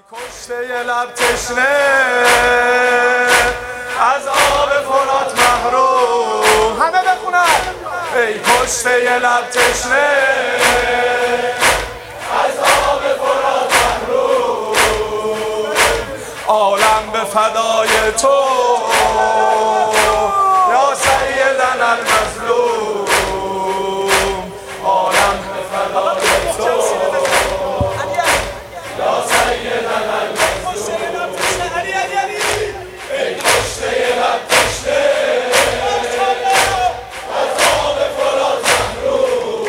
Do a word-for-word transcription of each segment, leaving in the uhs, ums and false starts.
کشته لب تشنه از آب فرات محروم، همه بخونن. ای کشته لب تشنه از آب فرات محروم، عالم به فدای تو یا سیدنا المظلوم، عالم به فدای تو یا سیدنا المظلوم. ای کشته لب تشنه از آب فرات محروم،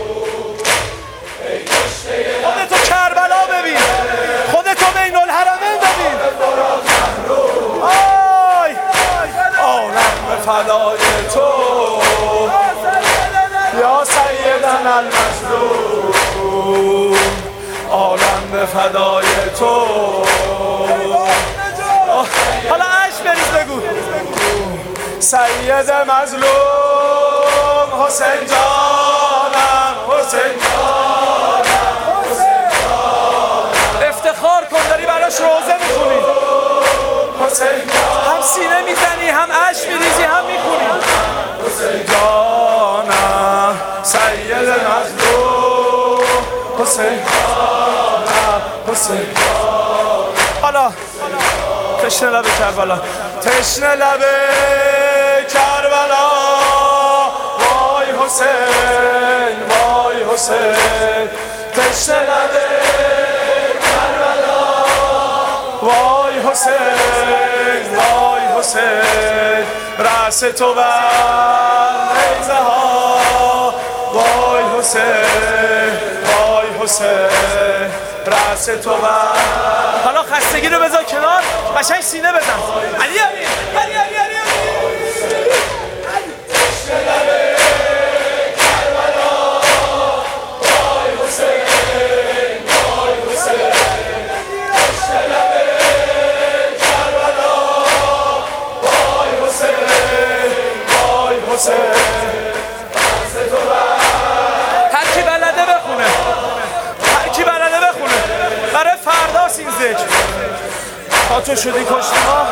ای کشته خودتو کربلا ببین، خودتو بین الحرمین ببین. آی عالم به فدای تو یا سیدنا المظلوم، عالم به فدای تو. حالا عشق بریز بگو. سید مظلوم حسین جانم، حسین جانم، حسین جانم. افتخار کن داری براش روزه میخونی. حسین جانم، هم سینه میزنی هم عشق میریزی هم میخونی. حسین جانم سید مظلوم، حسین جانم، حسین جانم. حالا تشنه لب کربلا، تشنه لب کربلا، وای حسین، وای حسین. تشنه لب کربلا، وای حسین، وای حسین. رأس تو بر نیزه ها، وای حسین، وای حسین. رأس تو بر. حالا خستگی رو بذار کنار، قشنگ سینه بزن. علی علی علی علی علی هر کی بلده بخونه، هر کی بلده بخونه برای فرداست این ذکر. تا تو شدی کشتی ما،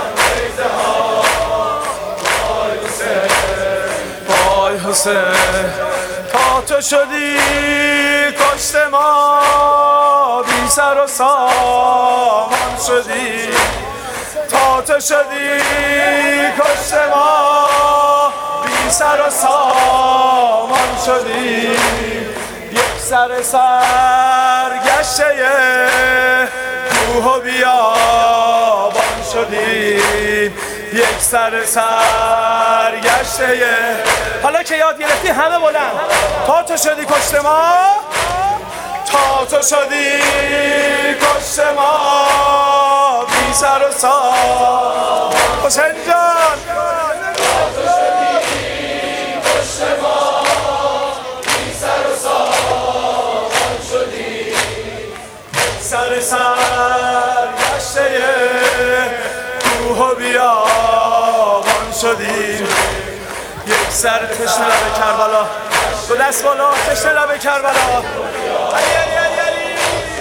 وای حسین. تا تو شدی کشت ما، بی سر و سامان شدی. تا تو شدی کشت ما، بی سر و سامان شدی. یک سر سرگشته کوه و بیابان شدی، یک سر سرگشته. حالا که یاد گرفتی همه بلند. تا تو شدی کشت ما، تا تو شدی کشت ما، بی سر و سامان. حسین جان تا تو شدی کشت ما، بی سر و سامان شدی. سر سرگشته کوه و بیابان شدی. یک سر تشنه لب کربلا، دو دست بالا تشنه لب کربلا. علی علی علی علی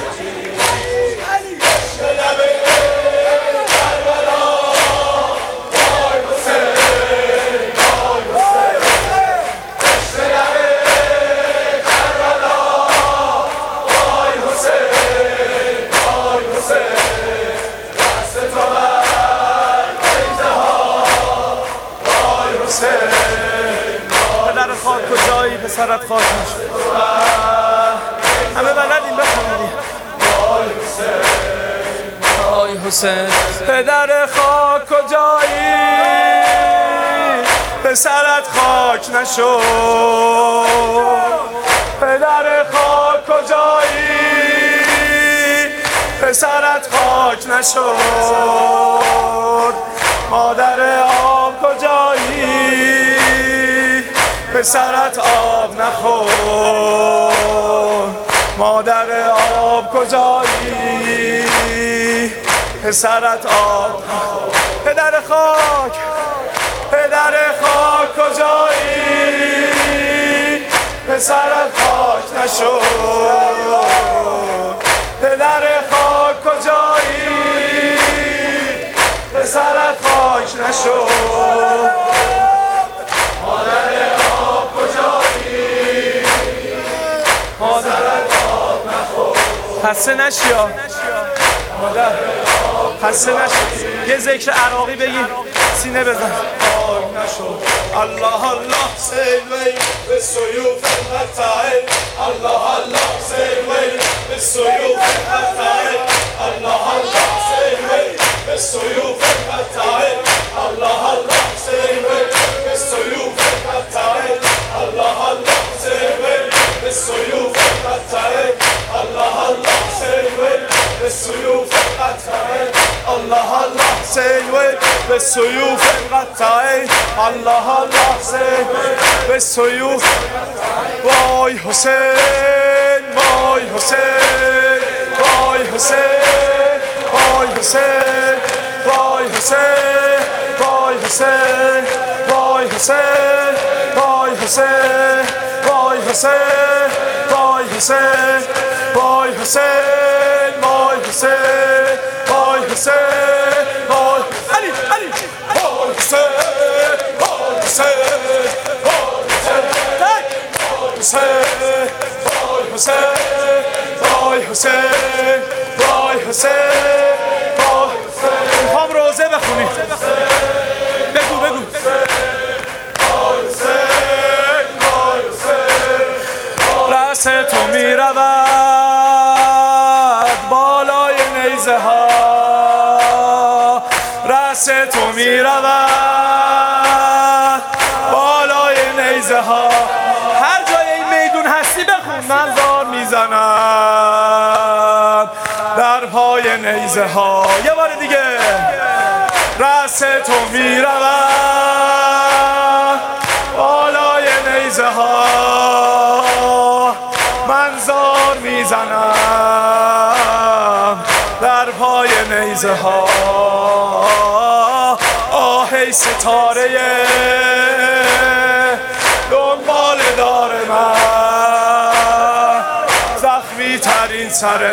علی تشنه لب کربلا، وای حسین، وای حسین. تشنه لب کربلا، وای حسین، وای حسین. دست تو بر نیزه ها، وای حسین. پدر خاک کجایی پسرت خاک نشد. همه بلدین بخونید. وای حسین، وای حسین. پدر خاک کجایی پسرت خاک نشد. پدر خاک کجایی پسرت خاک نشد. مادر آب کجایی پسرت آب نخورد. مادر آب کجایی پسرت آب نخورد. پدر خاک، پدر خاک کجایی پسرت خاک نشد. پدر خاک کجایی خسته نشی ها مادر، خسته نشی. یه ذکر عراقی بگی سینه بزن. الله الله سیوی به سیوف القطعه، الله الله سیوی به سیوف القطعه، الله الله سیوی به سیوف القطعه، الله الله سیوی به سیوف القطعه، الله الله سیوی به سیوف القطعه، الله الله سیوی به سیوف القطعه، الله الله سیوی به سیوف القطعه، الله الله سیوی به سیوف. وای حسین وای حسین وای حسین وای حسین وای حسین وای حسین وای حسین وای حسین وای حسین وای حسین وای حسین وای حسین وای حسین وای علی علی وای حسین وای حسین وای حسین وای حسین وای حسین وای میخوام روزه بخونی. بگو بگو. رأس تو می رود بالای نیزه ها، رأس تو می رود بالای نیزه ها. هر جای این میدون هستی بخون. من زار میزنم در پای نیزه ها. یه بار دیگه. رأس تو می رود بالای نیزه ها، من زار میزنم در پای نیزه ها. آه ای ستاره دنبال دار من، زخمی ترین سر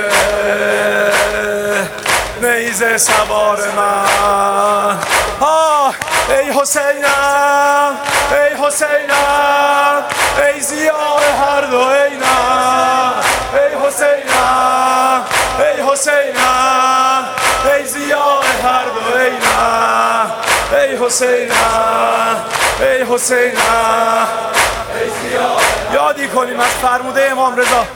نیزه سوار من. آه ای حسینم ای حسینم ای ضیاء هر دو عینم، ای حسینم ای حسینم ای ضیاء هر دو عینم، ای حسینم ای حسینم ای ضیاء. یادی کنیم از فرموده امام رضا.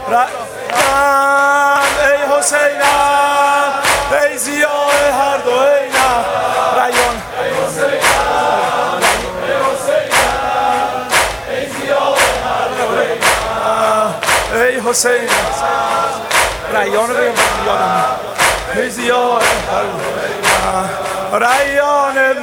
ای حسینم ای ضیاء هر دو عینم. ریان ای حسینم ای حسینم ای ضیاء هر دو عینم، ای حسینم. ریان رو بگم یادم. ای ضیاء هر دو عینم. ریان ابن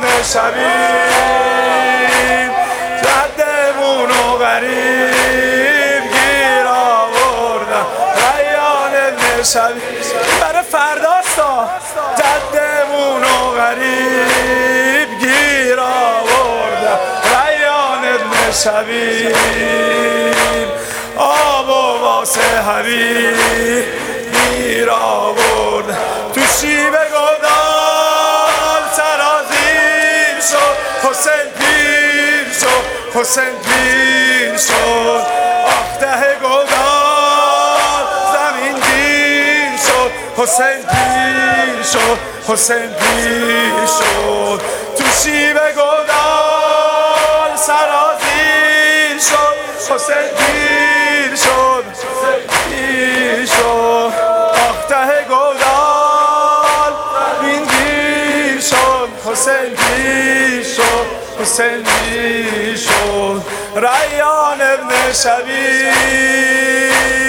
شبیب جدمونو غریب گیر آوردم. ریان ابن شبیب برای فرداستا. جدمونو غریب گیر آوردم. ریان ابن شبیب آب و واسه حبیب گیر آوردم. تو شیب گودال سرازیر شد، حسین پیر شد، حسین پیر شد. آخته گودال زمین گیر شد، حسین پیر شد، حسین پیر شد. تو شیب گودال سرازیر شد، حسین پیر شد، پیر شد. آخته گودال این گیر شد، حسین پیر شد، حسین پیر شد. ریان ابن شبیب